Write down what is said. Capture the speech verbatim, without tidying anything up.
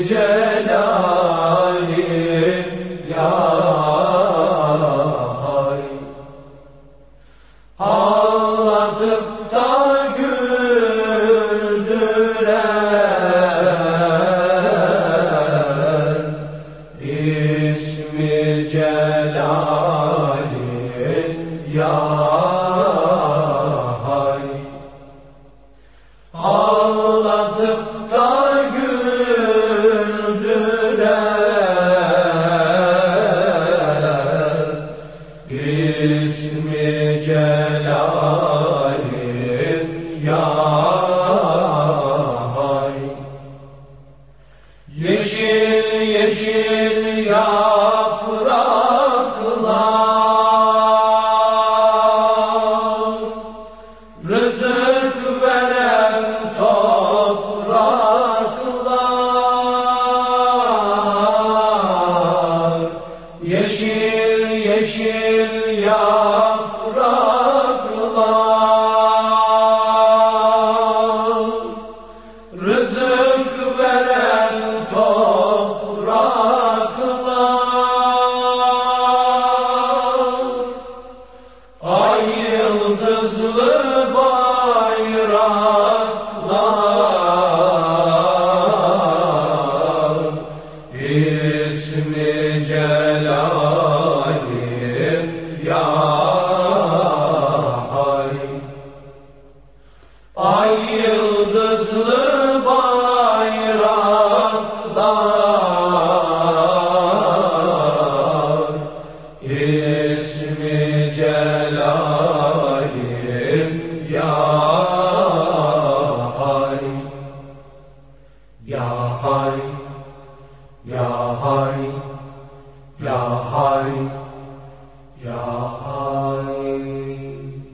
celalin ya hay. Ağlatıp da güldüren ismi celalin ya hay. Ağlatıp da güldüren ismi celalin ya hay. Yeşil yeşil yapraklar, rızık veren topraklar. Yeşil yeşil yapraklar, rızık veren topraklar. Ay yıldızlı bayraklar, ismi celalin ya hay. Ay yıldızlı bayraklar, ismi celalin ya hay. Ya hay, ya hay, ya hay.